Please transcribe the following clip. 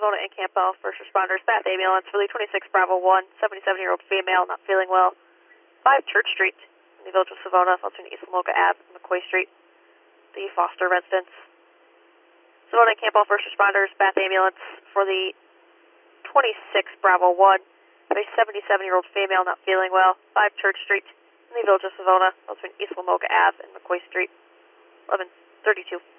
Savona and Campbell, first responders, Bath ambulance for the 26 Bravo 1, 77-year-old female, not feeling well. 5 Church Street in the village of Savona, between East Lamoka Ave and McCoy Street, the Foster residence. Savona and Campbell, first responders, Bath ambulance for the 26 Bravo 1, a 77-year-old female, not feeling well. 5 Church Street in the village of Savona, between East Lamoka Ave and McCoy Street, 1132.